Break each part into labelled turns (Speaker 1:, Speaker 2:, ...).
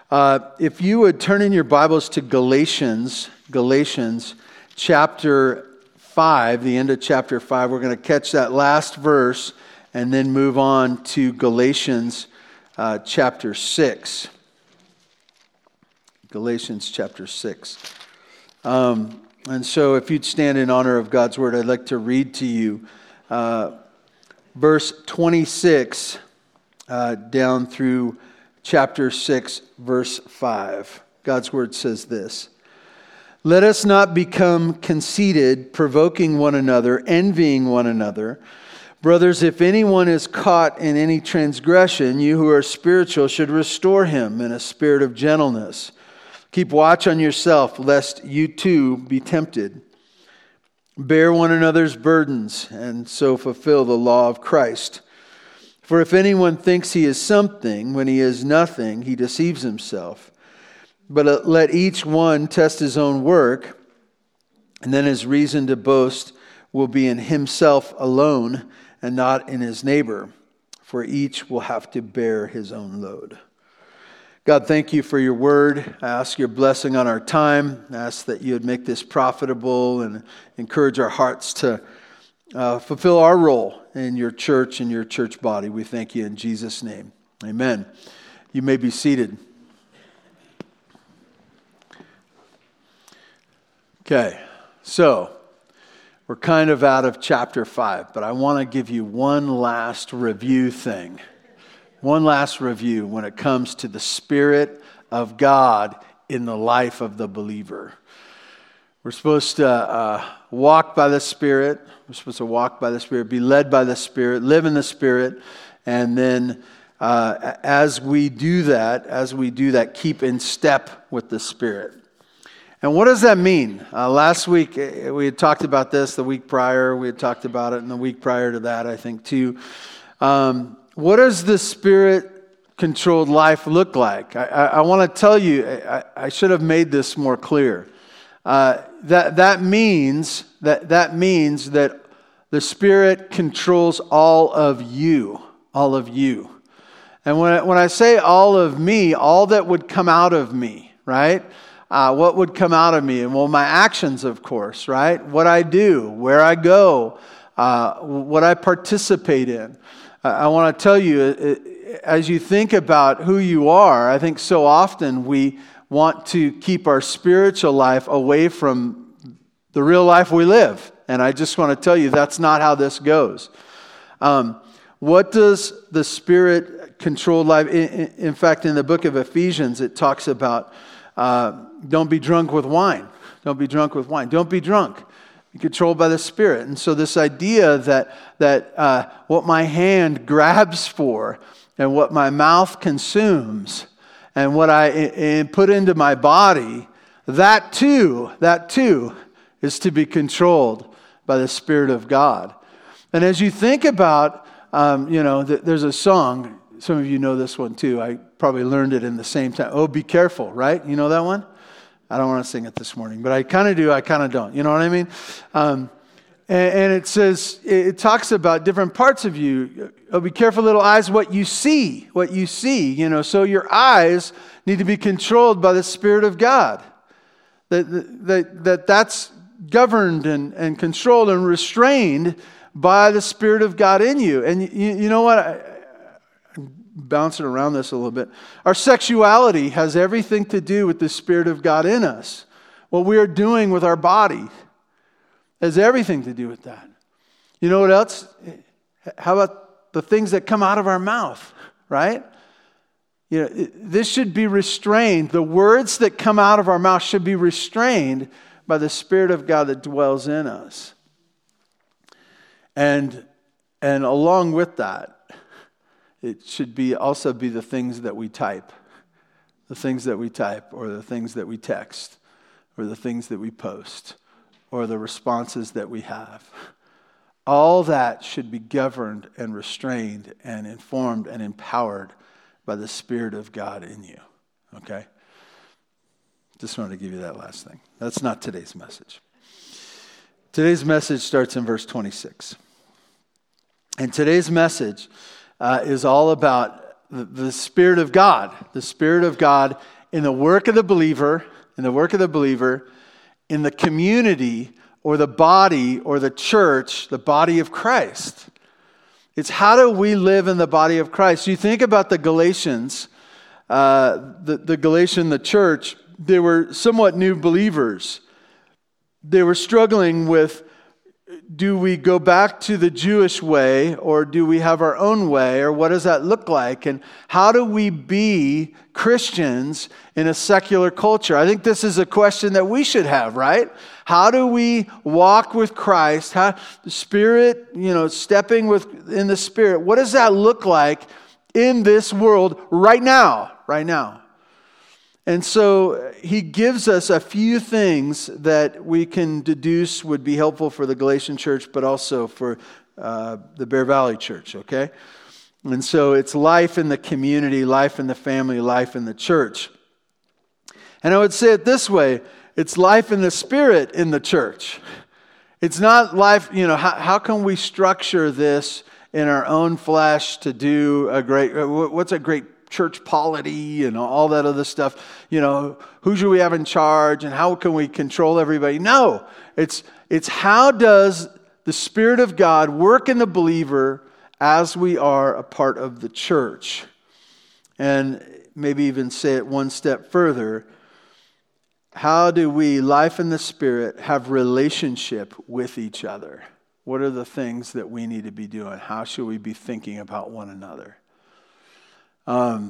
Speaker 1: If you would turn in your Bibles to Galatians chapter 5, the end of chapter 5, we're going to catch that last verse and then move on to Galatians chapter 6. Galatians chapter 6. And so if you'd stand in honor of God's word, I'd like to read to you verse 26 down through chapter 6, verse 5. God's word says this: "Let us not become conceited, provoking one another, envying one another. Brothers, if anyone is caught in any transgression, you who are spiritual should restore him in a spirit of gentleness. Keep watch on yourself, lest you too be tempted. Bear one another's burdens, and so fulfill the law of Christ. For if anyone thinks he is something when he is nothing, he deceives himself. But let each one test his own work, and then his reason to boast will be in himself alone and not in his neighbor, for each will have to bear his own load." God, thank you for your word. I ask your blessing on our time. I ask that you would make this profitable and encourage our hearts to fulfill our role in your church and your church body. We thank you in Jesus' name. Amen. You may be seated. Okay, so we're kind of out of chapter 5, but I want to give you one last review thing. One last review when it comes to the Spirit of God in the life of the believer. We're supposed to walk by the Spirit. We're supposed to walk by the Spirit, be led by the Spirit, live in the Spirit, and then as we do that, keep in step with the Spirit. And what does that mean? Last week we had talked about this. The week prior we had talked about it, and the week prior to that, I think too. What does the Spirit-controlled life look like? I want to tell you. I should have made this more clear. That means that the Spirit controls all of you. And when I say all of me, all that would come out of me, right? What would come out of me? And well, my actions, of course, right? What I do, where I go, what I participate in. I want to tell you, as you think about who you are, I think so often we want to keep our spiritual life away from the real life we live. And I just want to tell you that's not how this goes. What does the Spirit-controlled life... In fact, in the book of Ephesians, it talks about don't be drunk with wine. Don't be drunk with wine. Don't be drunk. Be controlled by the Spirit. And so this idea that what my hand grabs for and what my mouth consumes and what I put into my body, that too is to be controlled by the Spirit of God. And as you think about, there's a song, some of you know this one too, I probably learned it in the same time. Oh, be careful, right? You know that one? I don't want to sing it this morning, but I kind of do, I kind of don't. You know what I mean? And it says, it talks about different parts of you. Oh, be careful, little eyes, what you see. So your eyes need to be controlled by the Spirit of God. That's governed and controlled and restrained by the Spirit of God in you. And you know what? I'm bouncing around this a little bit. Our sexuality has everything to do with the Spirit of God in us. What we are doing with our body has everything to do with that. You know what else? How about the things that come out of our mouth, right? This should be restrained. The words that come out of our mouth should be restrained by the Spirit of God that dwells in us. And along with that, it should also be the things that we type. The things that we type, or the things that we text, or the things that we post, or the responses that we have. All that should be governed and restrained and informed and empowered by the Spirit of God in you. Okay? Just wanted to give you that last thing. That's not today's message. Today's message starts in verse 26. And today's message is all about the Spirit of God. The Spirit of God in the work of the believer, in the community or the body or the church, the body of Christ. It's how do we live in the body of Christ? You think about the Galatians, the church, they were somewhat new believers. They were struggling with, do we go back to the Jewish way or do we have our own way, or what does that look like? And how do we be Christians in a secular culture? I think this is a question that we should have, right? How do we walk with Christ? How the Spirit, stepping in the Spirit. What does that look like in this world right now? Right now. And so he gives us a few things that we can deduce would be helpful for the Galatian church, but also for the Bear Valley church, okay? And so it's life in the community, life in the family, life in the church. And I would say it this way, it's life in the Spirit in the church. It's not life, how can we structure this in our own flesh to do what's a great church polity and all that other stuff, who should we have in charge and how can we control everybody? No, it's how does the Spirit of God work in the believer as we are a part of the church? And maybe even say it one step further, how do we, life in the Spirit, have relationship with each other? What are the things that we need to be doing? How should we be thinking about one another? How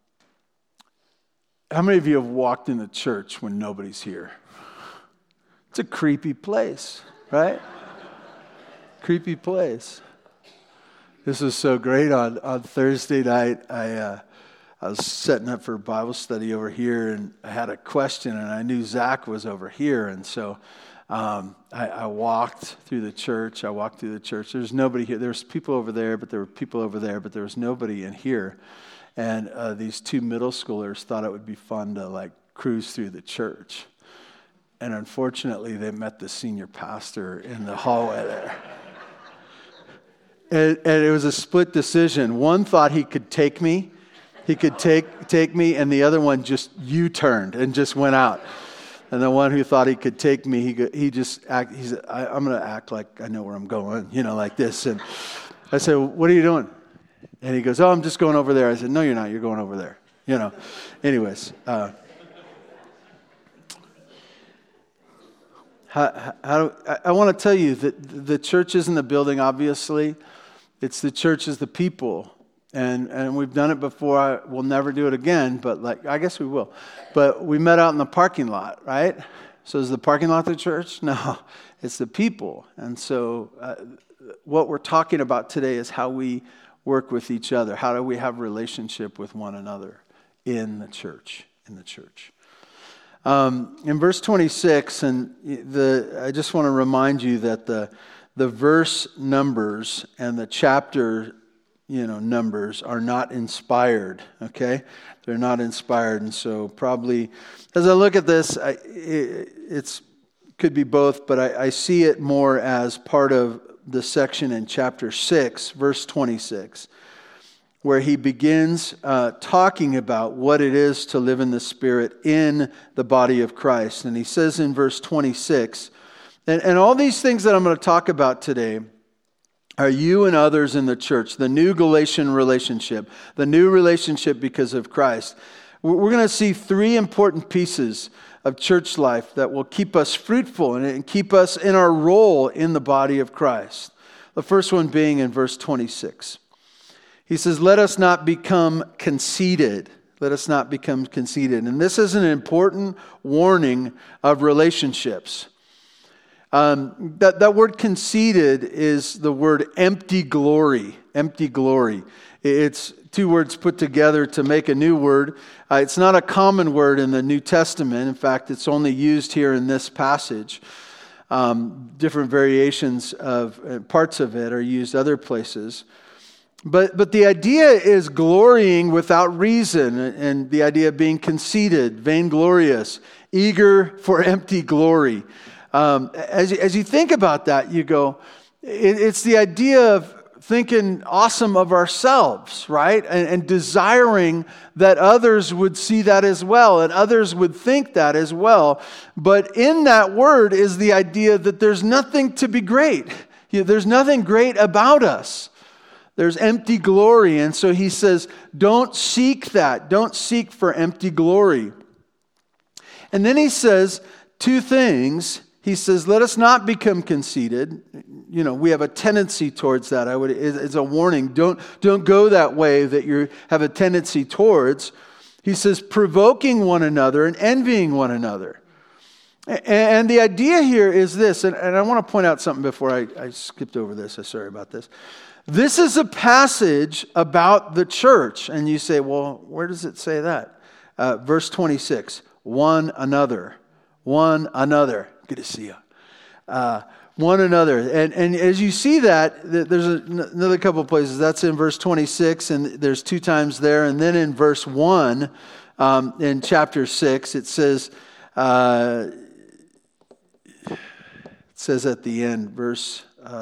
Speaker 1: many of you have walked in the church when nobody's here? It's a creepy place, right? Creepy place. This was so great. On Thursday night, I was setting up for Bible study over here, and I had a question, and I knew Zach was over here, and so I walked through the church. There's nobody here. There's people over there, but there were people over there, but there was nobody in here. And these two middle schoolers thought it would be fun to cruise through the church. And unfortunately, they met the senior pastor in the hallway there. And it was a split decision. One thought he could take me. He could take me, and the other one just U-turned and just went out. And the one who thought he could take me, he said, I'm going to act like I know where I'm going, like this. And I said, what are you doing? And he goes, I'm just going over there. I said, no, you're not. You're going over there. Anyways. I want to tell you that the church isn't the building, obviously. It's the church is the people. And we've done it before. We'll never do it again, but I guess we will. But we met out in the parking lot, right? So is the parking lot the church? No, it's the people. And so what we're talking about today is how we work with each other. How do we have relationship with one another in the church? In verse 26, I just want to remind you that the verse numbers and the chapter numbers are not inspired, okay? They're not inspired, and so probably, as I look at this, it could be both, but I see it more as part of the section in chapter 6, verse 26, where he begins talking about what it is to live in the Spirit in the body of Christ. And he says in verse 26, and all these things that I'm going to talk about today are you and others in the church, the new Galatian relationship, the new relationship because of Christ. We're going to see three important pieces of church life that will keep us fruitful and keep us in our role in the body of Christ. The first one being in verse 26. He says, let us not become conceited. Let us not become conceited. And this is an important warning of relationships. That word conceited is the word empty glory. Empty glory. It's two words put together to make a new word. It's not a common word in the New Testament. In fact, it's only used here in this passage. Different variations of parts of it are used other places. But the idea is glorying without reason, and the idea of being conceited, vainglorious, eager for empty glory. As you think about that, you go, it's the idea of thinking awesome of ourselves, right? And desiring that others would see that as well, and others would think that as well. But in that word is the idea that there's nothing to be great. There's nothing great about us. There's empty glory. And so he says, don't seek that. Don't seek for empty glory. And then he says two things. He says, let us not become conceited. We have a tendency towards that. It's a warning. Don't go that way that you have a tendency towards. He says, provoking one another and envying one another. And the idea here is this, and I want to point out something before I skipped over this. I'm sorry about this. This is a passage about the church. And you say, well, where does it say that? Verse 26, one another. One another. Good to see you. One another. And as you see that, there's another couple of places. That's in verse 26, and there's two times there. And then in verse 1, in chapter 6, it says at the end, verse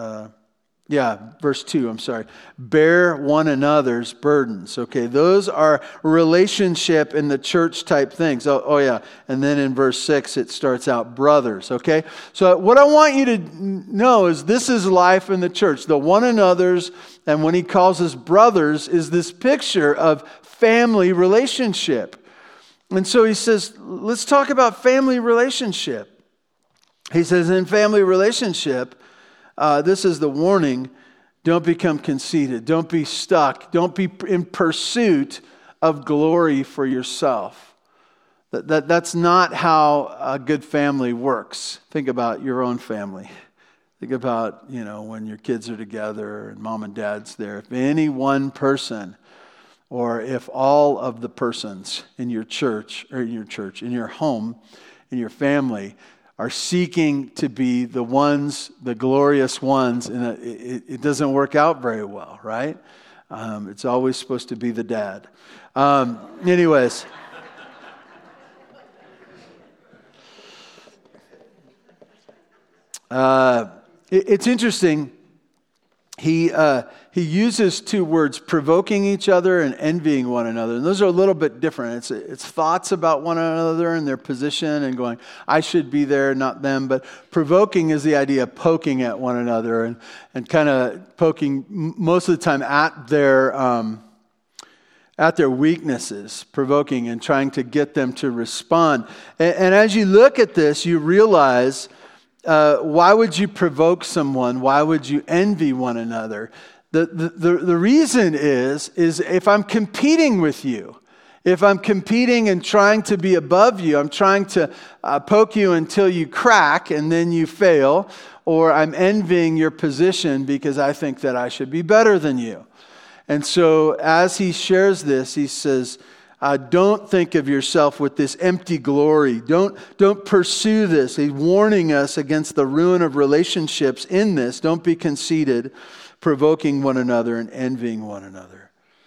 Speaker 1: 2, I'm sorry. Bear one another's burdens. Okay, those are relationship in the church type things. Oh yeah. And then in verse 6, it starts out brothers. Okay, so what I want you to know is this is life in the church. The one another's, and when he calls us brothers, is this picture of family relationship. And so he says, let's talk about family relationship. He says, in family relationship, this is the warning. Don't become conceited. Don't be stuck. Don't be in pursuit of glory for yourself. That's not how a good family works. Think about your own family. Think about, when your kids are together and mom and dad's there. If any one person, or if all of the persons in your church, in your home, in your family, are seeking to be the ones, the glorious ones, and it doesn't work out very well, right? It's always supposed to be the dad. Anyways. It's interesting. He uses two words, provoking each other and envying one another. And those are a little bit different. It's thoughts about one another and their position and going, I should be there, not them. But provoking is the idea of poking at one another and kind of poking most of the time at their weaknesses, provoking and trying to get them to respond. And as you look at this, you realize, why would you provoke someone? Why would you envy one another? The reason is if I'm competing with you, if I'm competing and trying to be above you, I'm trying to poke you until you crack and then you fail, or I'm envying your position because I think that I should be better than you. And so as he shares this, he says, don't think of yourself with this empty glory. Don't pursue this. He's warning us against the ruin of relationships in this. Don't be conceited, provoking one another and envying one another.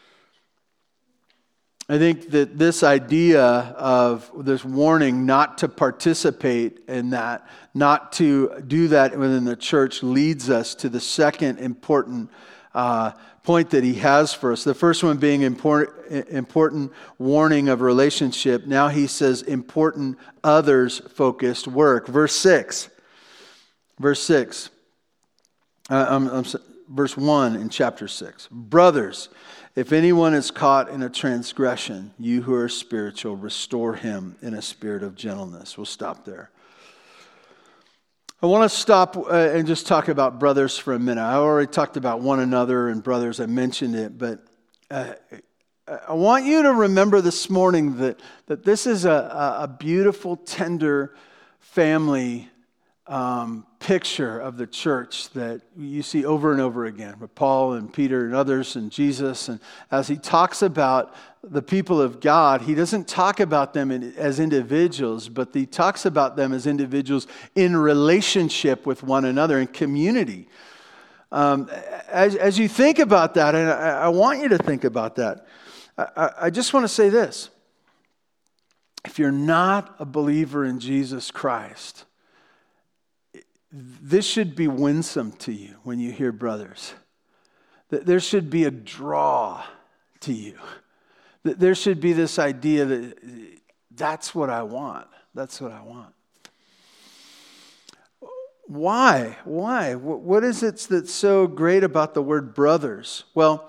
Speaker 1: I think that this idea of this warning not to participate in that, not to do that within the church, leads us to the second important point that he has for us. The first one being important warning of relationship. Now he says important others-focused work. Verse 1 in chapter 6. Brothers, if anyone is caught in a transgression, you who are spiritual, restore him in a spirit of gentleness. We'll stop there. I want to stop and just talk about brothers for a minute. I already talked about one another and brothers. I mentioned it, but I want you to remember this morning that this is a beautiful, tender family picture of the church that you see over and over again with Paul and Peter and others and Jesus. And as he talks about the people of God, he doesn't talk about them as individuals, but he talks about them as individuals in relationship with one another, in community. As you think about that, and I want you to think about that, I just want to say this. If you're not a believer in Jesus Christ, this should be winsome to you when you hear brothers. that there should be a draw to you. That there should be this idea that that's what I want. That's what I want. Why? Why? What is it that's so great about the word brothers? Well,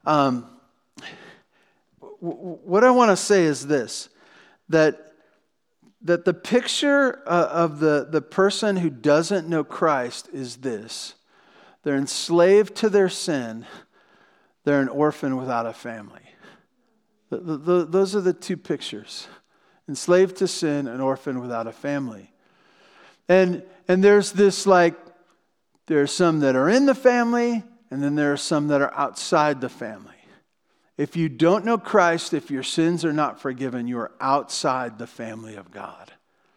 Speaker 1: what I want to say is this, that the picture of the person who doesn't know Christ is this. They're enslaved to their sin. They're an orphan without a family. Those are the two pictures. Enslaved to sin, an orphan without a family. And there's this there are some that are in the family, and then there are some that are outside the family. If you don't know Christ, if your sins are not forgiven, you are outside the family of God.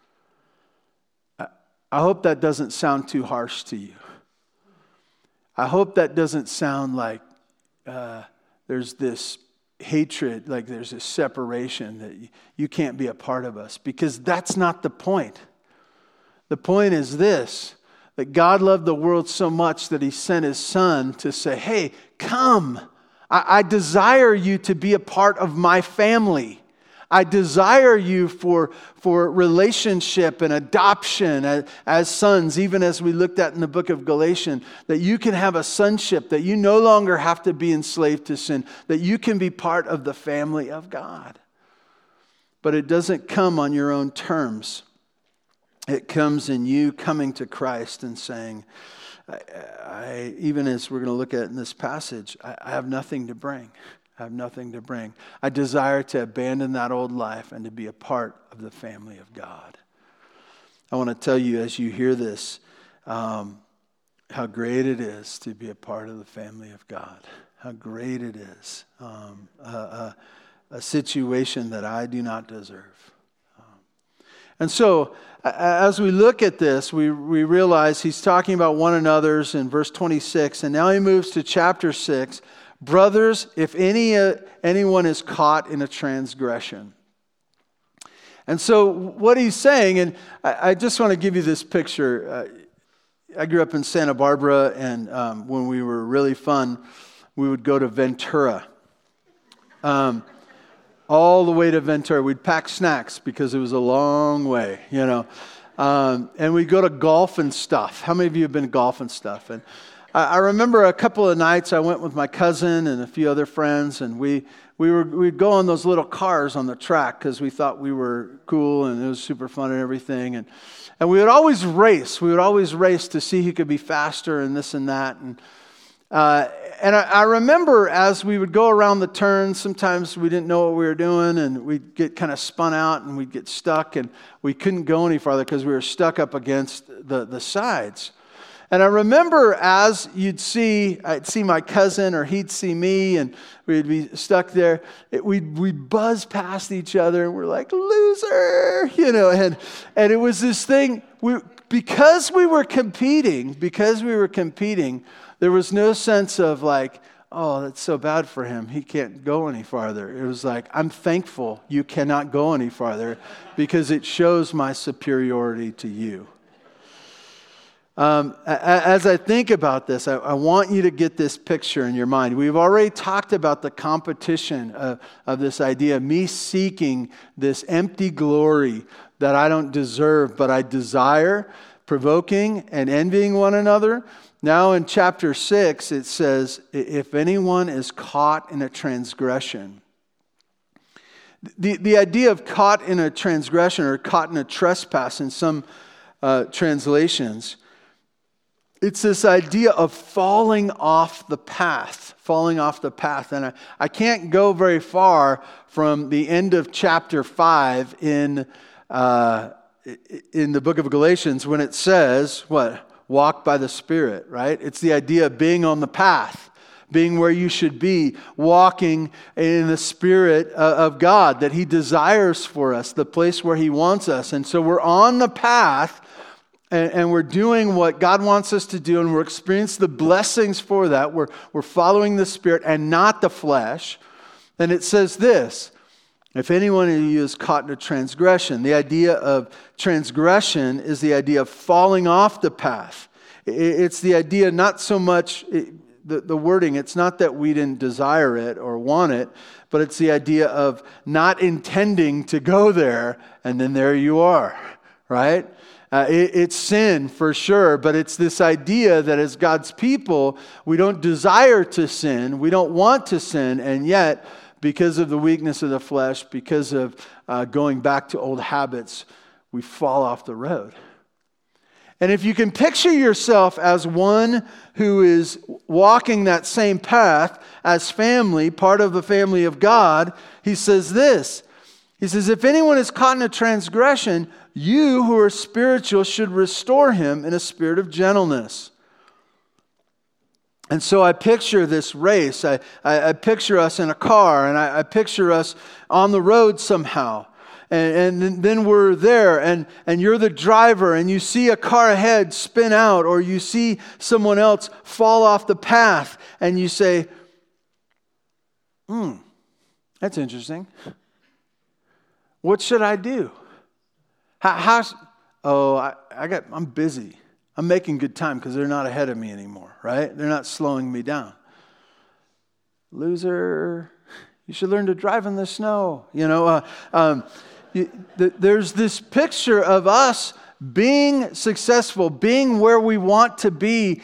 Speaker 1: I hope that doesn't sound too harsh to you. I hope that doesn't sound like there's this hatred, like there's a separation that you can't be a part of us, because that's not the point. The point is this, that God loved the world so much that He sent His Son to say, hey, come. I desire you to be a part of my family. I desire you for relationship and adoption as sons, even as we looked at in the book of Galatians, that you can have a sonship, that you no longer have to be enslaved to sin, that you can be part of the family of God. But it doesn't come on your own terms. It comes in you coming to Christ and saying, even as we're going to look at in this passage, I have nothing to bring. I have nothing to bring. I desire to abandon that old life and to be a part of the family of God. I want to tell you as you hear this, how great it is to be a part of the family of God. How great it is. A situation that I do not deserve. And so, as we look at this, we realize he's talking about one another's in verse 26, and now he moves to chapter 6. Brothers, if anyone is caught in a transgression. And so what he's saying, and I just want to give you this picture. I grew up in Santa Barbara, and when we were really fun, we would go to Ventura. All the way to Ventura. We'd pack snacks because it was a long way, and we'd go to golf and stuff. How many of you have been to golf and stuff? And I remember a couple of nights I went with my cousin and a few other friends, and we'd go on those little cars on the track because we thought we were cool and it was super fun and everything. And we would always race. We would always race to see who could be faster and this and that. And I remember as we would go around the turns, sometimes we didn't know what we were doing, and we'd get kind of spun out and we'd get stuck, and we couldn't go any farther because we were stuck up against the sides. And I remember as I'd see my cousin or he'd see me and we'd be stuck there, we'd buzz past each other and we're like, loser, and it was this thing, because we were competing, there was no sense of like, oh, that's so bad for him. He can't go any farther. It was like, I'm thankful you cannot go any farther because it shows my superiority to you. As I think about this, I want you to get this picture in your mind. We've already talked about the competition of this idea, me seeking this empty glory that I don't deserve, but I desire, provoking and envying one another. Now in chapter 6, it says, if anyone is caught in a transgression. The idea of caught in a transgression or caught in a trespass in some translations, it's this idea of falling off the path. And I can't go very far from the end of chapter 5 in the book of Galatians when it says, what? Walk by the Spirit, right? It's the idea of being on the path, being where you should be, walking in the Spirit of God that He desires for us, the place where He wants us. And so we're on the path, and we're doing what God wants us to do, and we're experiencing the blessings for that. We're following the Spirit and not the flesh. And it says this, if anyone of you is caught in a transgression, the idea of transgression is the idea of falling off the path. It's the idea not so much the wording, it's not that we didn't desire it or want it, but it's the idea of not intending to go there, and then there you are, right? It's sin for sure, but it's this idea that as God's people, we don't desire to sin, we don't want to sin, and yet, because of the weakness of the flesh, because of going back to old habits, we fall off the road. And if you can picture yourself as one who is walking that same path as family, part of the family of God, he says this. He says, if anyone is caught in a transgression, you who are spiritual should restore him in a spirit of gentleness. And so I picture this race. I picture us in a car, and I picture us on the road somehow. And then we're there, and you're the driver, and you see a car ahead spin out, or you see someone else fall off the path, and you say, that's interesting. What should I do? I'm busy. I'm making good time because they're not ahead of me anymore, right? They're not slowing me down. Loser, you should learn to drive in the snow. There's this picture of us being successful, being where we want to be,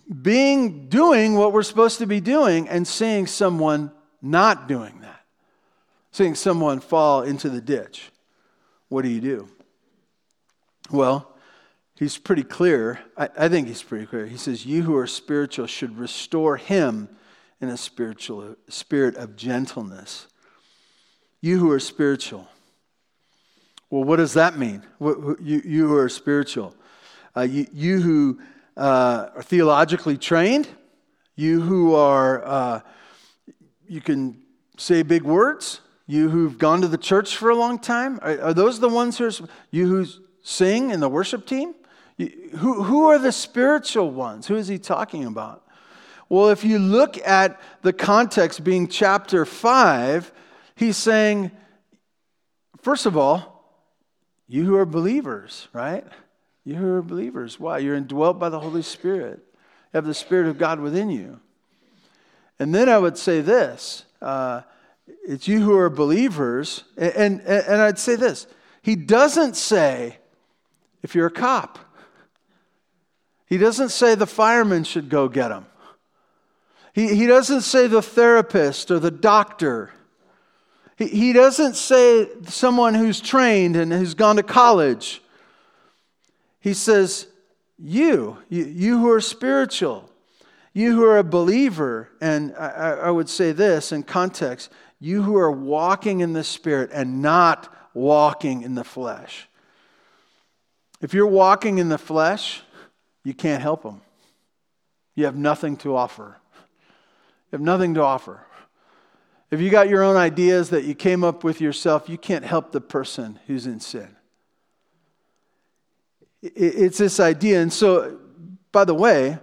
Speaker 1: doing what we're supposed to be doing, and seeing someone not doing that. Seeing someone fall into the ditch. What do? Well, he's pretty clear. I think he's pretty clear. He says, you who are spiritual should restore him in a spirit of gentleness. You who are spiritual. Well, what does that mean? You who are spiritual. You who are theologically trained. You who are, you can say big words. You who've gone to the church for a long time. Are those the ones you who sing in the worship team? Who are the spiritual ones? Who is he talking about? Well, if you look at the context being chapter 5, he's saying, first of all, you who are believers, right? You who are believers. Why? You're indwelt by the Holy Spirit. You have the Spirit of God within you. And then I would say this, it's you who are believers, and I'd say this, he doesn't say, if you're a cop. He doesn't say the fireman should go get him. He doesn't say the therapist or the doctor. He doesn't say someone who's trained and who's gone to college. He says, you who are spiritual, you who are a believer, and I would say this in context, you who are walking in the Spirit and not walking in the flesh. If you're walking in the flesh, you can't help them. You have nothing to offer. You have nothing to offer. If you got your own ideas that you came up with yourself, you can't help the person who's in sin. It's this idea. And so, by the way,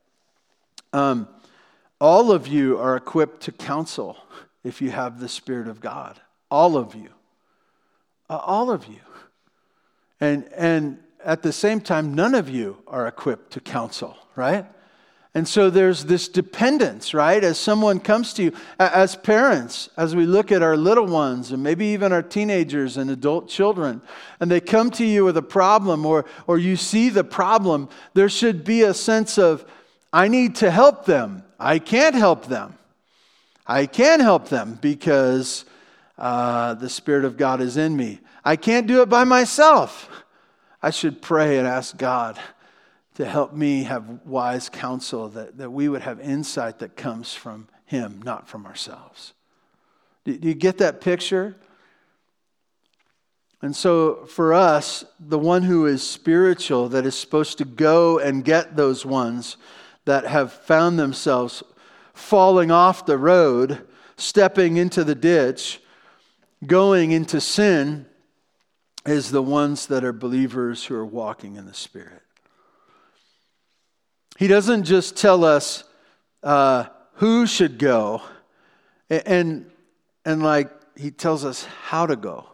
Speaker 1: all of you are equipped to counsel if you have the Spirit of God. All of you. All of you. And at the same time, none of you are equipped to counsel, right? And so there's this dependence, right? As someone comes to you, as parents, as we look at our little ones and maybe even our teenagers and adult children, and they come to you with a problem or you see the problem, there should be a sense of, I need to help them. I can't help them. I can help them because the Spirit of God is in me. I can't do it by myself. I should pray and ask God to help me have wise counsel, that we would have insight that comes from Him, not from ourselves. Do you get that picture? And so for us, the one who is spiritual, that is supposed to go and get those ones that have found themselves falling off the road, stepping into the ditch, going into sin, is the ones that are believers who are walking in the Spirit. He doesn't just tell us who should go, and like he tells us how to go.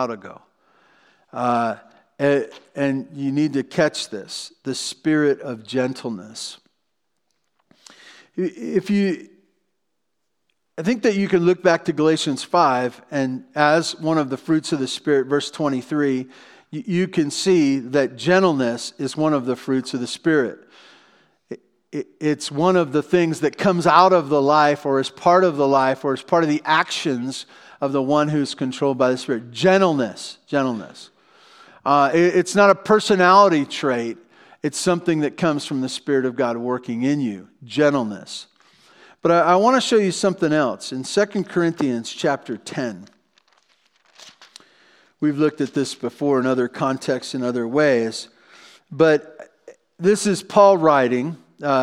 Speaker 1: And you need to catch this, the spirit of gentleness. I think that you can look back to Galatians 5, and as one of the fruits of the Spirit, verse 23, you can see that gentleness is one of the fruits of the Spirit. It's one of the things that comes out of the life, or is part of the life, or is part of the actions of the one who's controlled by the Spirit. Gentleness. It's not a personality trait. It's something that comes from the Spirit of God working in you. Gentleness. But I want to show you something else. In 2 Corinthians chapter 10, we've looked at this before in other contexts in other ways. But this is Paul writing.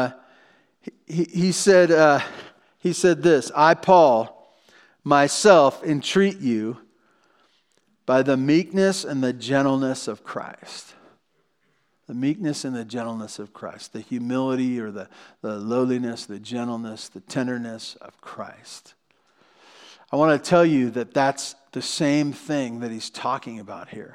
Speaker 1: He said this, I, Paul, myself entreat you by the meekness and the gentleness of Christ. The meekness and the gentleness of Christ. The humility or the lowliness, the gentleness, the tenderness of Christ. I want to tell you that that's the same thing that he's talking about here.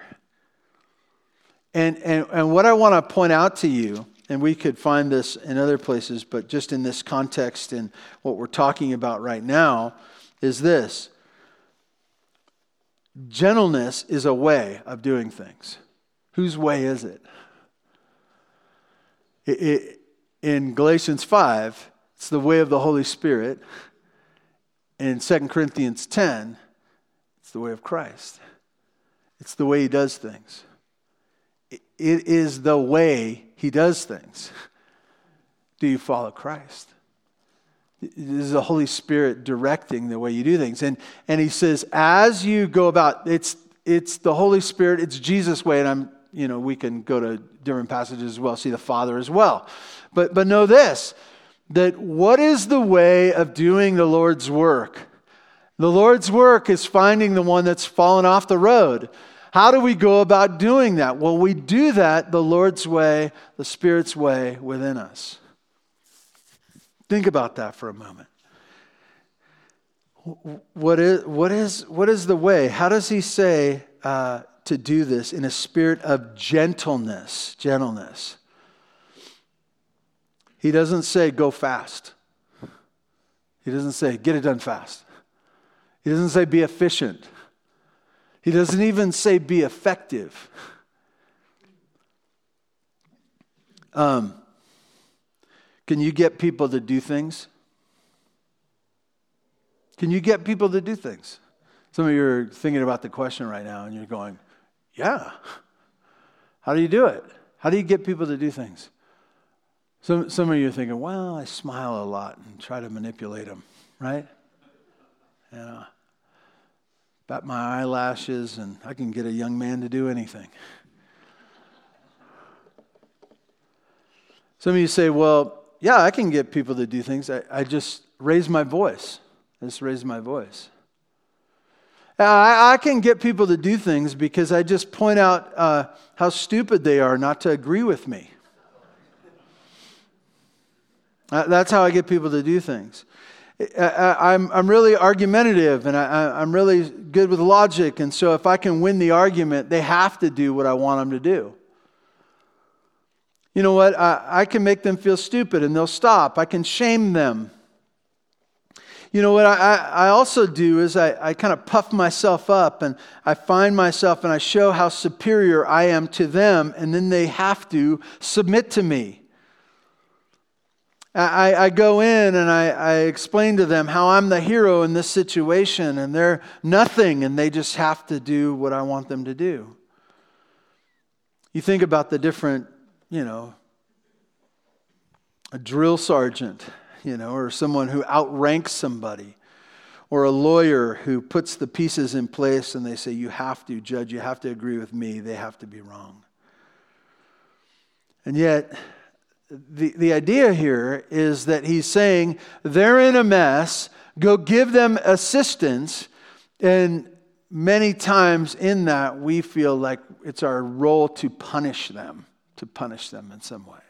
Speaker 1: And what I want to point out to you, and we could find this in other places, but just in this context and what we're talking about right now, is this. Gentleness is a way of doing things. Whose way is it? In Galatians 5, it's the way of the Holy Spirit. In 2 Corinthians 10, it's the way of Christ. It's the way he does things. It is the way he does things. Do you follow Christ? This is the Holy Spirit directing the way you do things. And he says, as you go about, it's the Holy Spirit, it's Jesus' way, and we can go to different passages as well, see the Father as well. But know this, that what is the way of doing the Lord's work? The Lord's work is finding the one that's fallen off the road. How do we go about doing that? Well, we do that the Lord's way, the Spirit's way within us. Think about that for a moment. What is the way? How does he say to do this in a spirit of gentleness? Gentleness. He doesn't say go fast. He doesn't say get it done fast. He doesn't say be efficient. He doesn't even say be effective. Can you get people to do things? Can you get people to do things? Some of you are thinking about the question right now and you're going, yeah. How do you do it? How do you get people to do things? Some of you are thinking, well, I smile a lot and try to manipulate them, right? Bat my eyelashes and I can get a young man to do anything. Some of you say, well, yeah, I can get people to do things. I just raise my voice. I just raise my voice. I can get people to do things because I just point out how stupid they are not to agree with me. That's how I get people to do things. I'm really argumentative and I'm really good with logic. And so if I can win the argument, they have to do what I want them to do. You know what? I can make them feel stupid and they'll stop. I can shame them. You know what I also do is I kind of puff myself up and I find myself and I show how superior I am to them, and then they have to submit to me. I go in and I explain to them how I'm the hero in this situation and they're nothing and they just have to do what I want them to do. You think about the different, a drill sergeant, or someone who outranks somebody, or a lawyer who puts the pieces in place and they say, you have to, judge, you have to agree with me, they have to be wrong. And yet, the idea here is that he's saying, they're in a mess, go give them assistance, and many times in that we feel like it's our role to punish them in some way.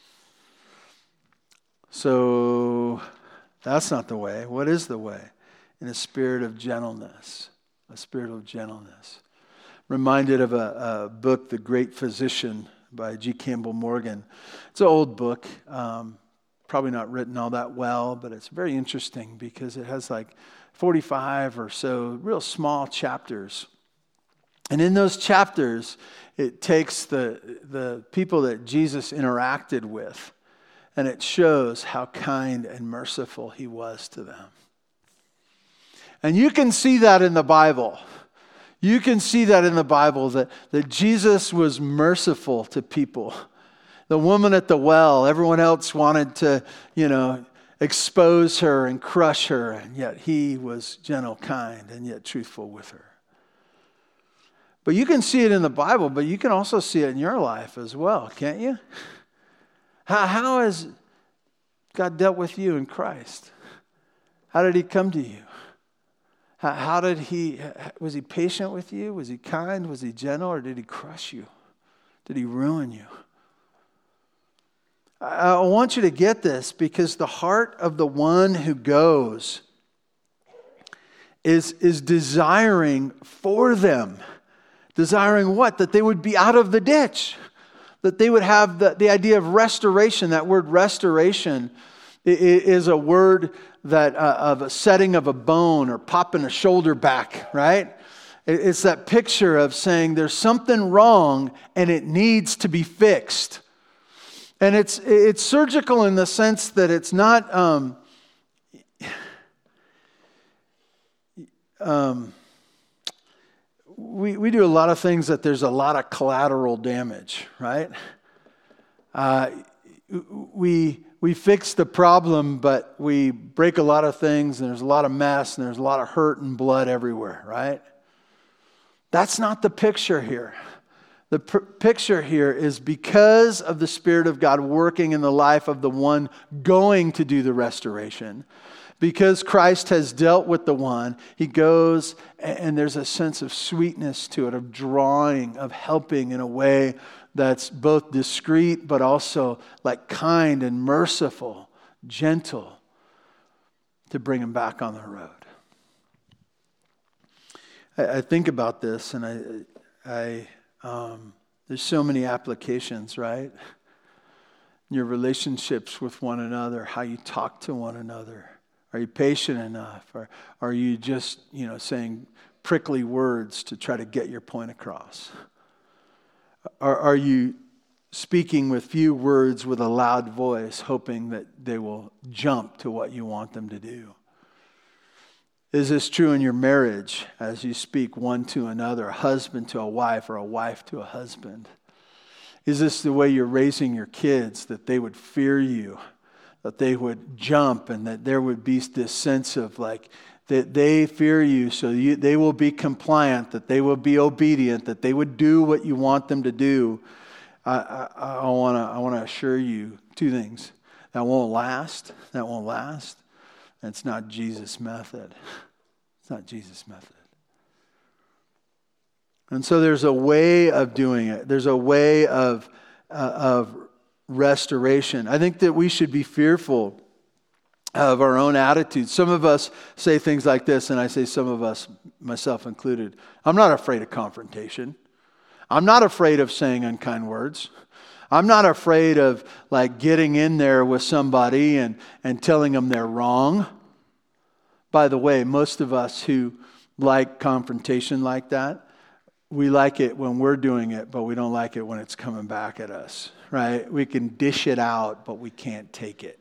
Speaker 1: So that's not the way. What is the way? In a spirit of gentleness. A spirit of gentleness. Reminded of a book, The Great Physician by G. Campbell Morgan. It's an old book. probably not written all that well, but it's very interesting because it has like 45 or so real small chapters. And in those chapters, it takes the people that Jesus interacted with, and it shows how kind and merciful he was to them. And you can see that in the Bible. You can see that in the Bible, that Jesus was merciful to people. The woman at the well, everyone else wanted to, expose her and crush her, and yet he was gentle, kind, and yet truthful with her. But you can see it in the Bible, but you can also see it in your life as well, can't you? How has God dealt with you in Christ? How did he come to you? Was he patient with you? Was he kind? Was he gentle? Or did he crush you? Did he ruin you? I want you to get this, because the heart of the one who goes is desiring for them. Desiring what? That they would be out of the ditch. That they would have the idea of restoration. That word restoration is a word that of a setting of a bone or popping a shoulder back, right? It's that picture of saying there's something wrong and it needs to be fixed. And it's surgical in the sense that it's not we do a lot of things that there's a lot of collateral damage, right? We fix the problem, but we break a lot of things, and there's a lot of mess, and there's a lot of hurt and blood everywhere, right? That's not the picture here. The picture here is because of the Spirit of God working in the life of the one going to do the restoration. Because Christ has dealt with the one, he goes, and there's a sense of sweetness to it, of drawing, of helping in a way that's both discreet but also like kind and merciful, gentle, to bring him back on the road. I think about this, and there's so many applications, right? Your relationships with one another, how you talk to one another. Are you patient enough? Or are you just, saying prickly words to try to get your point across? Are you speaking with few words with a loud voice, hoping that they will jump to what you want them to do? Is this true in your marriage as you speak one to another, a husband to a wife or a wife to a husband? Is this the way you're raising your kids, that they would fear you, that they would jump, and that there would be this sense of like that they fear you, so they will be compliant, that they will be obedient, that they would do what you want them to do? I want to assure you two things. That won't last. That won't last. And it's not Jesus' method. It's not Jesus' method. And so there's a way of doing it. There's a way of restoration. I think that we should be fearful of our own attitudes. Some of us say things like this, and I say some of us, myself included. I'm not afraid of confrontation. I'm not afraid of saying unkind words. I'm not afraid of like getting in there with somebody and telling them they're wrong. By the way, most of us who like confrontation like that, we like it when we're doing it, but we don't like it when it's coming back at us, right? We can dish it out, but we can't take it.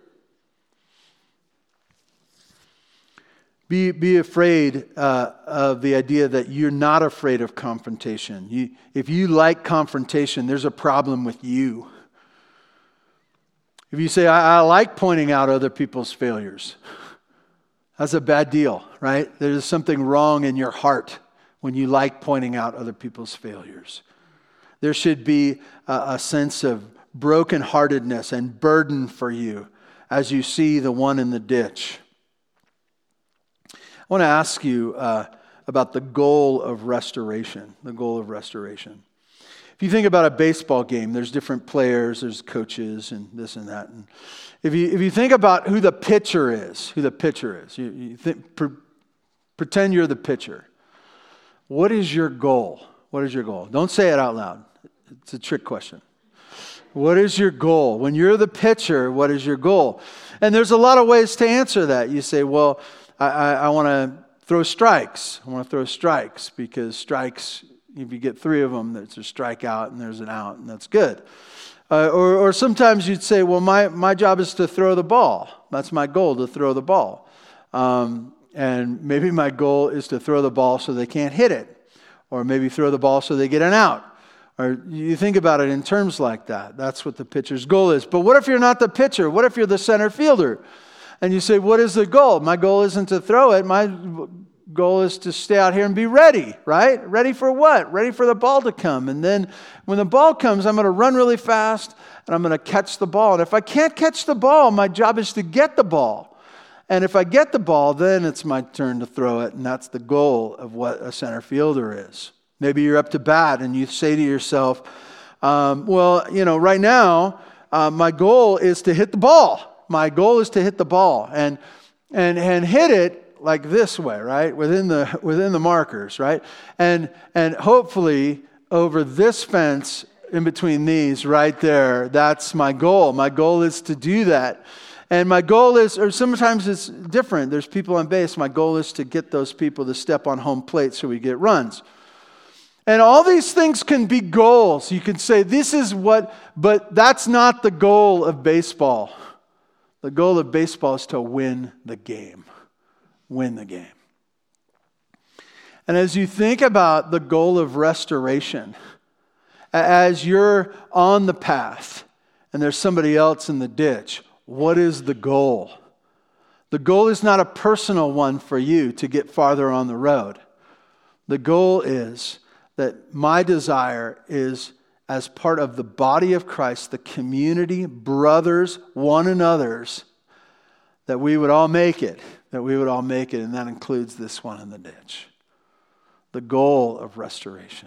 Speaker 1: Be afraid of the idea that you're not afraid of confrontation. If you like confrontation, there's a problem with you. If you say, I like pointing out other people's failures, that's a bad deal, right? There's something wrong in your heart when you like pointing out other people's failures. There should be a sense of brokenheartedness and burden for you as you see the one in the ditch. I want to ask you about the goal of restoration. The goal of restoration. If you think about a baseball game, there's different players, there's coaches, and this and that. And if you think about who the pitcher is, you pretend you're the pitcher. What is your goal? What is your goal? Don't say it out loud. It's a trick question. What is your goal? When you're the pitcher, what is your goal? And there's a lot of ways to answer that. You say, well, I want to throw strikes. I want to throw strikes because strikes, if you get 3 of them, there's a strikeout and there's an out, and that's good. Or sometimes you'd say, well, my job is to throw the ball. That's my goal, to throw the ball. And maybe my goal is to throw the ball so they can't hit it. Or maybe throw the ball so they get an out. Or you think about it in terms like that. That's what the pitcher's goal is. But what if you're not the pitcher? What if you're the center fielder? And you say, what is the goal? My goal isn't to throw it. My goal is to stay out here and be ready, right? Ready for what? Ready for the ball to come. And then when the ball comes, I'm going to run really fast and I'm going to catch the ball. And if I can't catch the ball, my job is to get the ball. And if I get the ball, then it's my turn to throw it. And that's the goal of what a center fielder is. Maybe you're up to bat and you say to yourself, right now, my goal is to hit the ball. My goal is to hit the ball and hit it like this way, right? Within the markers, right? And hopefully over this fence in between these right there, that's my goal. My goal is to do that. And my goal is, or sometimes it's different. There's people on base. My goal is to get those people to step on home plate so we get runs. And all these things can be goals. You can say, this is what, but that's not the goal of baseball. The goal of baseball is to win the game. Win the game. And as you think about the goal of restoration, as you're on the path and there's somebody else in the ditch, what is the goal? The goal is not a personal one for you to get farther on the road. The goal is that my desire is, as part of the body of Christ, the community, brothers, one another's, that we would all make it. That we would all make it, and that includes this one in the ditch. The goal of restoration.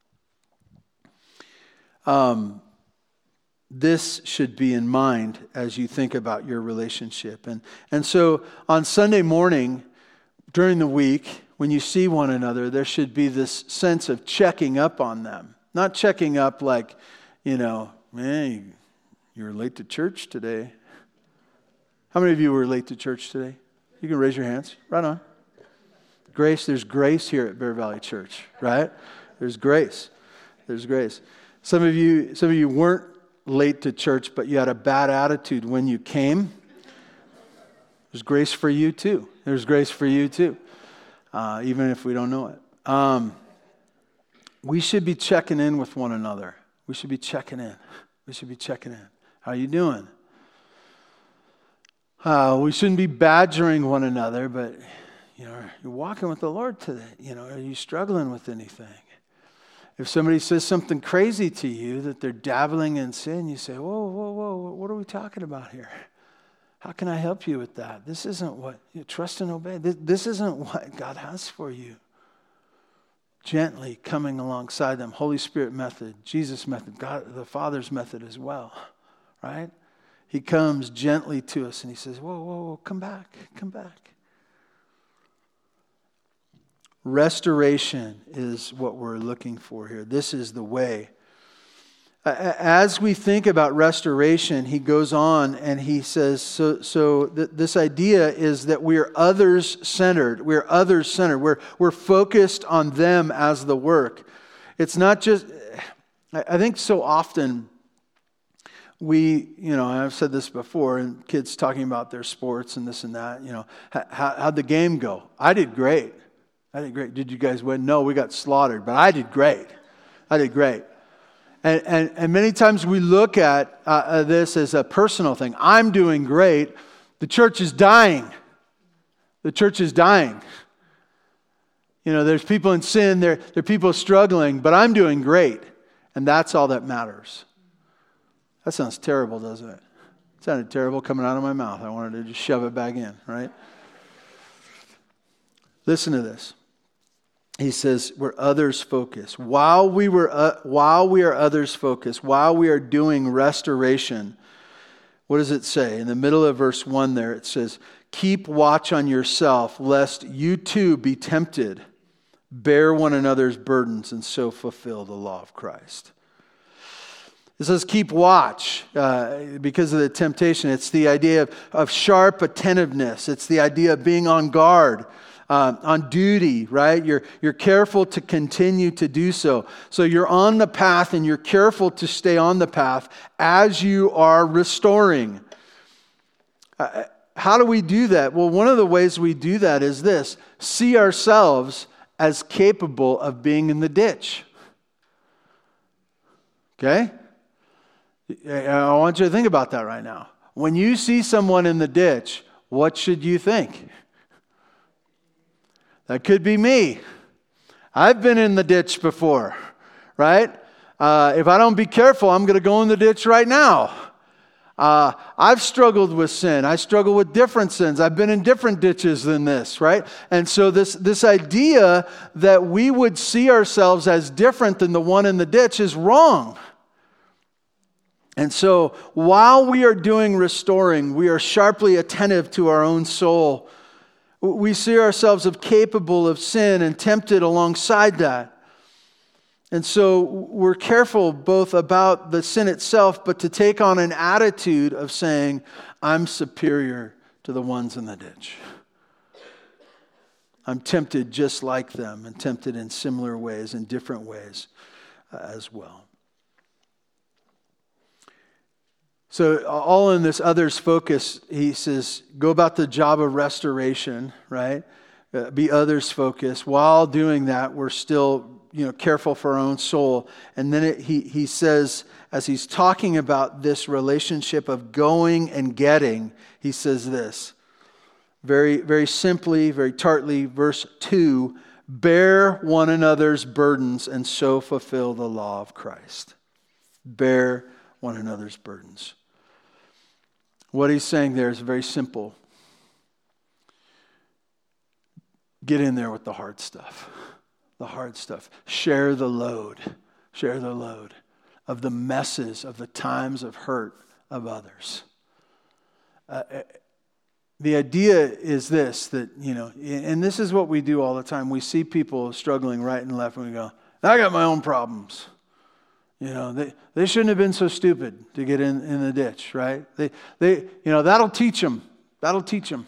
Speaker 1: This should be in mind as you think about your relationship. And so on Sunday morning, during the week, when you see one another, there should be this sense of checking up on them. Not checking up like, hey, you were late to church today. How many of you were late to church today? You can raise your hands. Right on. Grace, there's grace here at Bear Valley Church, right? There's grace. There's grace. Some of you weren't late to church, but you had a bad attitude when you came. There's grace for you too. There's grace for you too, even if we don't know it. We should be checking in with one another. We should be checking in. How are you doing? We shouldn't be badgering one another, but you're walking with the Lord today. Are you struggling with anything? If somebody says something crazy to you, that they're dabbling in sin, you say, whoa, what are we talking about here? How can I help you with that? This isn't what, trust and obey. This isn't what God has for you. Gently coming alongside them. Holy Spirit method, Jesus method, God the Father's method as well, right? He comes gently to us and he says, whoa, come back. Restoration is what we're looking for here. This is the way. As we think about restoration, he goes on and he says, this idea is that we're others-centered. We're focused on them as the work. It's not just, I think so often I've said this before, and kids talking about their sports and this and that, how'd the game go? I did great. Did you guys win? No, we got slaughtered, but I did great. And many times we look at this as a personal thing. I'm doing great. The church is dying. There's people in sin. There are people struggling, but I'm doing great. And that's all that matters. That sounds terrible, doesn't it? It sounded terrible coming out of my mouth. I wanted to just shove it back in, right? Listen to this. He says, we're others focused. While we are others focused, while we are doing restoration, what does it say? In the middle of verse 1 there, it says, keep watch on yourself, lest you too be tempted. Bear one another's burdens and so fulfill the law of Christ. It says keep watch because of the temptation. It's the idea of sharp attentiveness. It's the idea of being on guard, on duty, right? You're careful to continue to do so. So you're on the path and you're careful to stay on the path as you are restoring. How do we do that? Well, one of the ways we do that is this: see ourselves as capable of being in the ditch. Okay? I want you to think about that right now. When you see someone in the ditch, what should you think? That could be me. I've been in the ditch before, right? If I don't be careful, I'm going to go in the ditch right now. I've struggled with sin. I struggle with different sins. I've been in different ditches than this, right? And so this idea that we would see ourselves as different than the one in the ditch is wrong. And so while we are doing restoring, we are sharply attentive to our own soul. We see ourselves as capable of sin and tempted alongside that. And so we're careful both about the sin itself, but to take on an attitude of saying, I'm superior to the ones in the ditch. I'm tempted just like them and tempted in similar ways, in different ways as well. So all in this others focus, he says, go about the job of restoration, right? Be others focused. While doing that, we're still careful for our own soul. And then he says, as he's talking about this relationship of going and getting, he says this, very, very simply, very tartly, verse 2, bear one another's burdens and so fulfill the law of Christ. Bear one another's burdens. What he's saying there is very simple. Get in there with the hard stuff. The hard stuff. Share the load. Share the load of the messes, of the times of hurt of others. The idea is this, that, and this is what we do all the time. We see people struggling right and left and we go, I got my own problems. They shouldn't have been so stupid to get in the ditch, right? They that'll teach them. That'll teach them,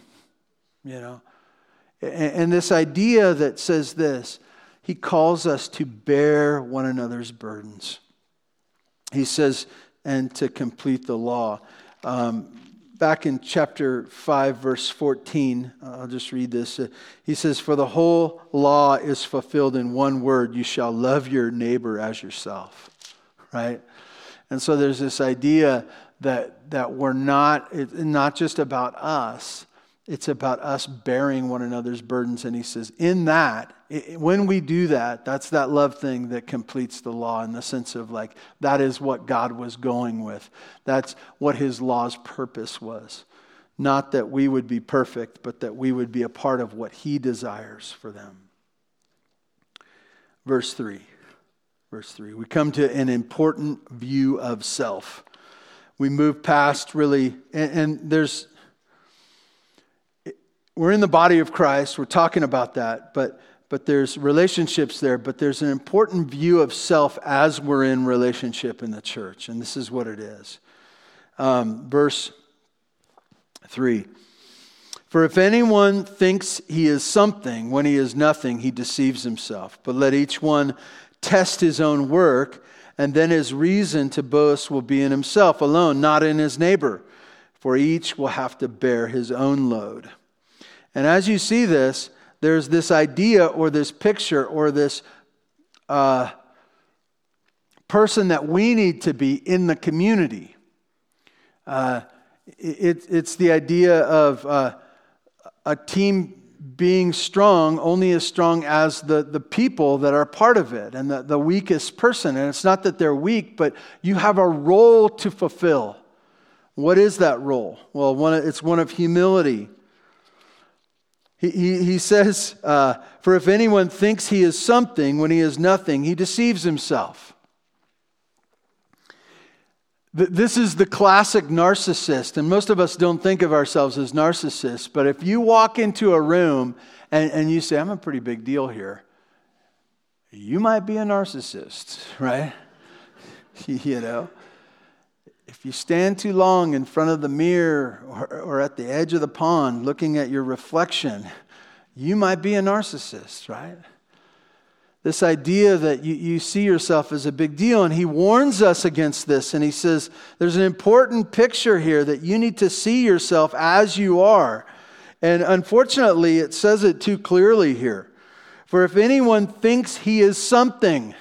Speaker 1: And this idea that says this, he calls us to bear one another's burdens. He says, and to complete the law. Back in chapter 5, verse 14, I'll just read this. He says, for the whole law is fulfilled in one word, you shall love your neighbor as yourself. Right? And so there's this idea that we're it's not just about us, it's about us bearing one another's burdens. And he says, in that, when we do that, that's that love thing that completes the law, in the sense of like, that is what God was going with. That's what his law's purpose was. Not that we would be perfect, but that we would be a part of what he desires for them. Verse 3. We come to an important view of self. We move past really, and we're in the body of Christ. We're talking about that, but there's relationships there. But there's an important view of self as we're in relationship in the church, and this is what it is. Verse 3. For if anyone thinks he is something when he is nothing, he deceives himself. But let each one test his own work, and then his reason to boast will be in himself alone, not in his neighbor. For each will have to bear his own load. And as you see this, there's this idea or this picture or this person that we need to be in the community. It's the idea of a team being strong, only as strong as the people that are part of it, and the weakest person. And it's not that they're weak, but you have a role to fulfill. What is that role? Well, it's one of humility. He says, for if anyone thinks he is something when he is nothing, he deceives himself. This is the classic narcissist, and most of us don't think of ourselves as narcissists, but if you walk into a room and you say, I'm a pretty big deal here, you might be a narcissist, right? If you stand too long in front of the mirror or at the edge of the pond looking at your reflection, you might be a narcissist, right? This idea that you see yourself as a big deal, and he warns us against this, and he says there's an important picture here that you need to see yourself as you are. And unfortunately, it says it too clearly here. For if anyone thinks he is something,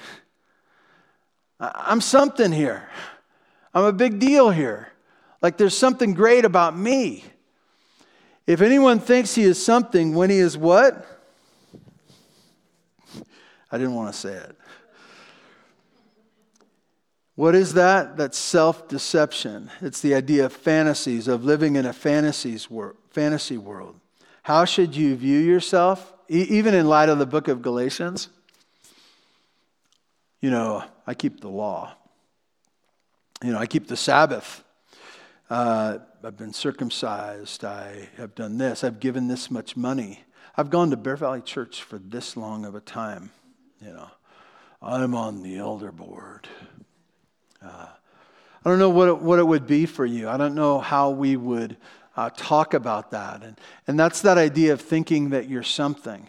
Speaker 1: I'm something here. I'm a big deal here. Like there's something great about me. If anyone thinks he is something when he is what? I didn't want to say it. What is that? That's self-deception. It's the idea of fantasies, of living in a fantasy world. How should you view yourself? Even in light of the book of Galatians? I keep the law. I keep the Sabbath. I've been circumcised. I have done this. I've given this much money. I've gone to Bear Valley Church for this long of a time. I'm on the elder board. I don't know what it would be for you. I don't know how we would talk about that. And that's that idea of thinking that you're something.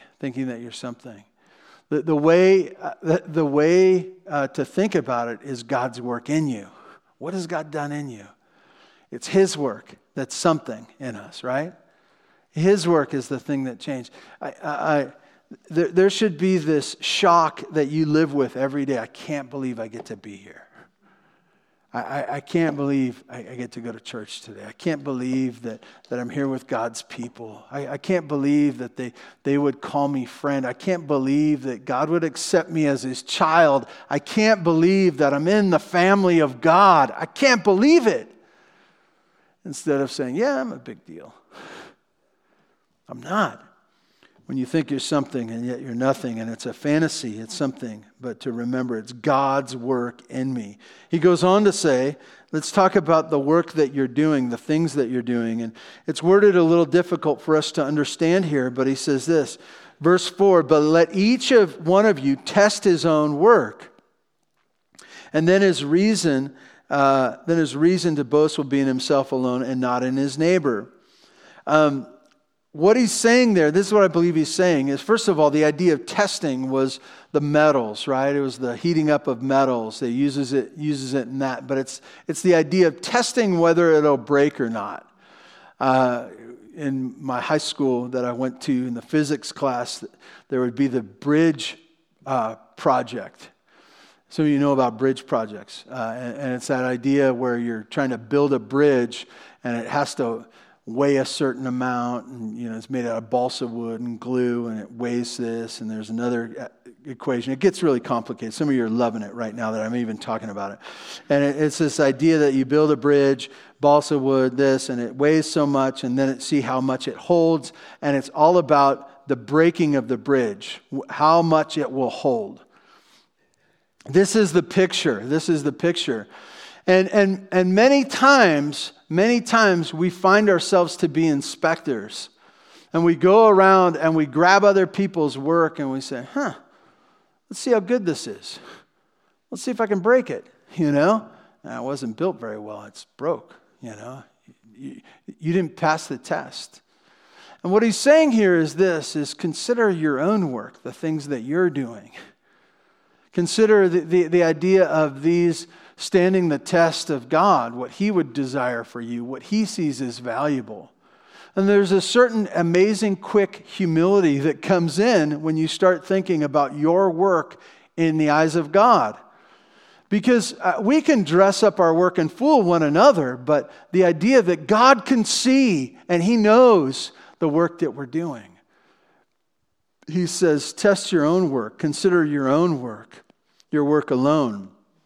Speaker 1: The way to think about it is God's work in you. What has God done in you? It's His work that's something in us, right? His work is the thing that changed. There should be this shock that you live with every day. I can't believe I get to be here. I can't believe I get to go to church today. I can't believe that I'm here with God's people. I can't believe that they would call me friend. I can't believe that God would accept me as His child. I can't believe that I'm in the family of God. I can't believe it. Instead of saying, yeah, I'm a big deal. I'm not. When you think you're something and yet you're nothing, and it's a fantasy, it's something, but to remember it's God's work in me. He goes on to say, let's talk about the work that you're doing, the things that you're doing. And it's worded a little difficult for us to understand here, but he says this, verse 4, but let each of one of you test his own work. And then his reason to boast will be in himself alone and not in his neighbor. What he's saying there, this is what I believe he's saying, is first of all, the idea of testing was the metals, right? It was the heating up of metals. They uses it in that. But it's the idea of testing whether it'll break or not. In my high school that I went to, in the physics class, there would be the bridge project. So you know about bridge projects. And it's that idea where you're trying to build a bridge and it has to weigh a certain amount, and it's made out of balsa wood and glue, and it weighs this, and there's another equation. It gets really complicated. Some of you are loving it right now that I'm even talking about it. And it's this idea that you build a bridge, balsa wood, this, and it weighs so much, and then see how much it holds, and it's all about the breaking of the bridge, how much it will hold. This is the picture. And many times we find ourselves to be inspectors. And we go around and we grab other people's work and we say, let's see how good this is. Let's see if I can break it, Now, it wasn't built very well. It's broke, You didn't pass the test. And what he's saying here is consider your own work, the things that you're doing. Consider the idea of these standing the test of God, what He would desire for you, what He sees as valuable. And there's a certain amazing, quick humility that comes in when you start thinking about your work in the eyes of God. Because we can dress up our work and fool one another, but the idea that God can see and He knows the work that we're doing. He says, test your own work, consider your own work, your work alone.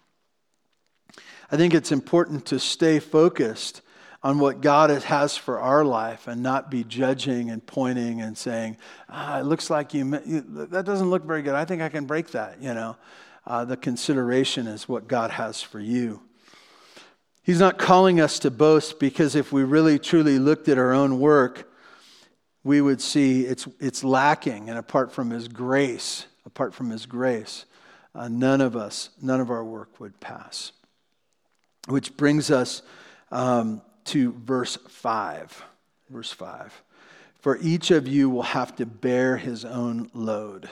Speaker 1: I think it's important to stay focused on what God has for our life and not be judging and pointing and saying, it looks like that doesn't look very good. I think I can break that, The consideration is what God has for you. He's not calling us to boast, because if we really truly looked at our own work, we would see it's lacking, and apart from His grace, none of our work would pass. which brings us to verse 5. Verse 5. For each of you will have to bear his own load.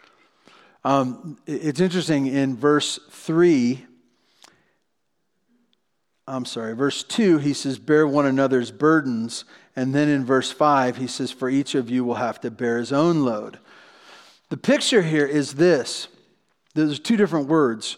Speaker 1: It's interesting in verse 2, he says, bear one another's burdens. And then in verse 5, he says, for each of you will have to bear his own load. The picture here is this. There's two different words.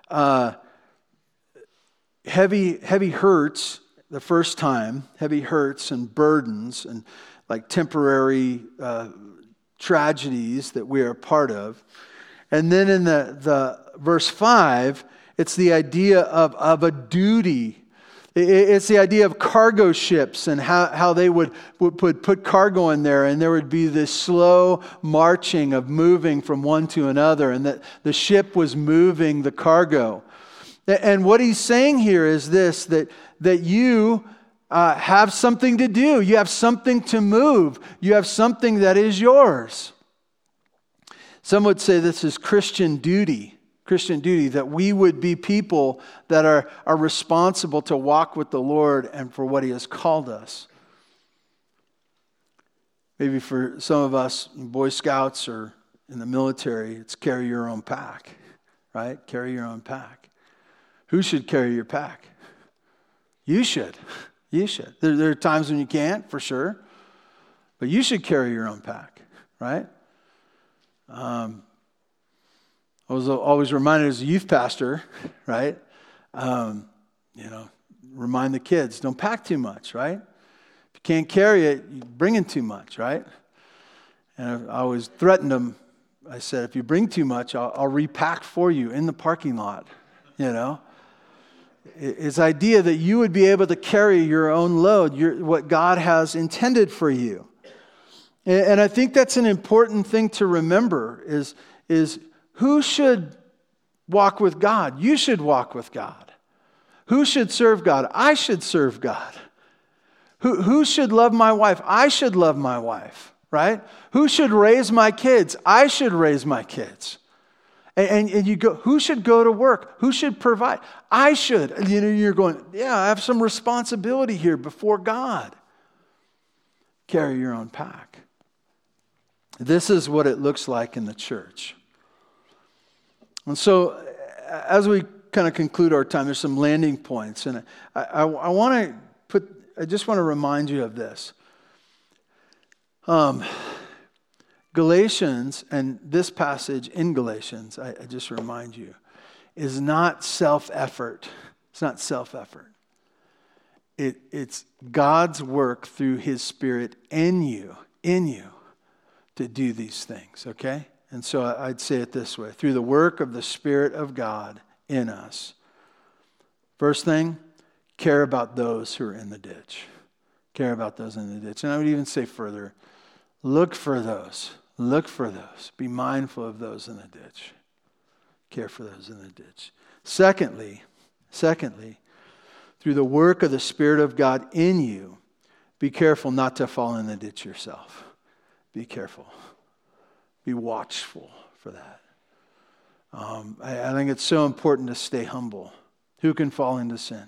Speaker 1: Heavy hurts the first time, heavy hurts and burdens and like temporary tragedies that we are a part of. And then in the verse 5, it's the idea of a duty. It's the idea of cargo ships and how they would put cargo in there, and there would be this slow marching of moving from one to another, and that the ship was moving the cargo. And what he's saying here is this, that you have something to do. You have something to move. You have something that is yours. Some would say this is Christian duty, that we would be people that are responsible to walk with the Lord and for what He has called us. Maybe for some of us, Boy Scouts or in the military, it's carry your own pack, right? Carry your own pack. Who should carry your pack? You should. You should. There are times when you can't, for sure. But you should carry your own pack, right? I was always reminded as a youth pastor, right? Remind the kids, don't pack too much, right? If you can't carry it, you bring in too much, right? And I always threatened them. I said, if you bring too much, I'll repack for you in the parking lot, It's the idea that you would be able to carry your own load, what God has intended for you. And I think that's an important thing to remember is who should walk with God? You should walk with God. Who should serve God? I should serve God. Who should love my wife? I should love my wife, right? Who should raise my kids? I should raise my kids. And you go, who should go to work? Who should provide? I should. You're going, yeah, I have some responsibility here before God. Carry your own pack. This is what it looks like in the church. And so, as we kind of conclude our time, there's some landing points. And I just want to remind you of this. Galatians, and this passage in Galatians, I just remind you, is not self-effort. It's not self-effort. It's God's work through His Spirit in you, to do these things, okay? And so I'd say it this way, through the work of the Spirit of God in us. First thing, care about those who are in the ditch. Care about those in the ditch. And I would even say further, look for those. Look for those. Be mindful of those in the ditch. Care for those in the ditch. Secondly, through the work of the Spirit of God in you, be careful not to fall in the ditch yourself. Be careful. Be watchful for that. I think it's so important to stay humble. Who can fall into sin?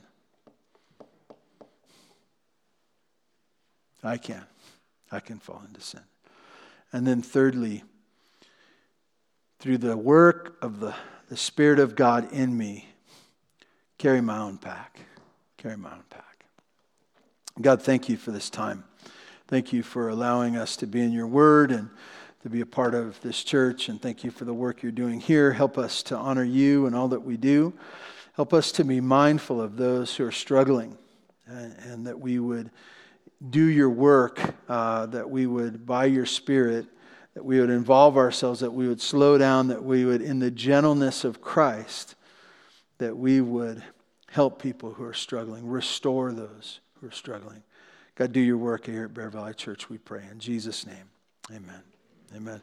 Speaker 1: I can. I can fall into sin. And then thirdly, through the work of the Spirit of God in me, carry my own pack. Carry my own pack. God, thank you for this time. Thank you for allowing us to be in your word and to be a part of this church. And thank you for the work you're doing here. Help us to honor you in all that we do. Help us to be mindful of those who are struggling, and that we would do your work, that we would, by your Spirit, that we would involve ourselves, that we would slow down, that we would, in the gentleness of Christ, that we would help people who are struggling, restore those who are struggling. God, do your work here at Bear Valley Church, we pray. In Jesus' name, amen. Amen.